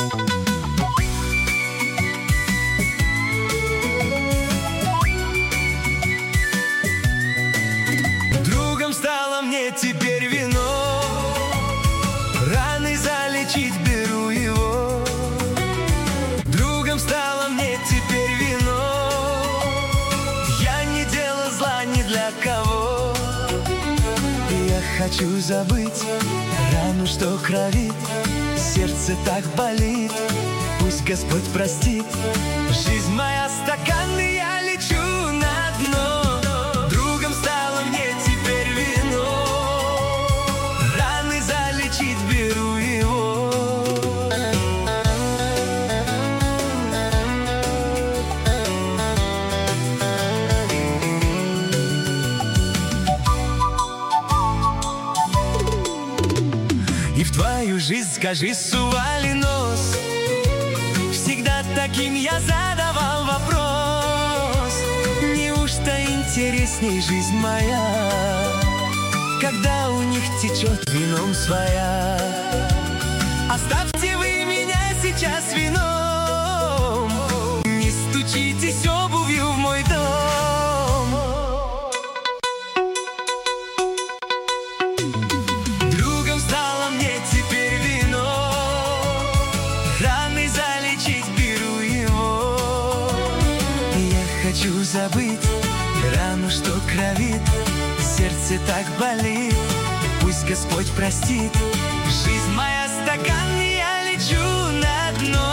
Другом стало мне теперь вино, раны залечить беру его. Другом стало мне теперь вино, я не делал зла ни для кого. Я хочу забыть рану, что кровит, сердце так болит, пусть Господь простит. Жизнь моя стаканный, я лечу на дно. Другом стало мне теперь вино, раны залечить беру его. И в твою жизнь скажи, сували нос, всегда таким я задавал вопрос: неужто интересней жизнь моя, когда у них течет вином своя? Оставьте вы меня сейчас вином, не стучитесь обувью в мой дом. Другом стало мне теперь вино, раны залечить беру его. Я хочу забыть рану, что кровит, сердце так болит, пусть Господь простит. Жизнь моя стакан, я лечу на дно.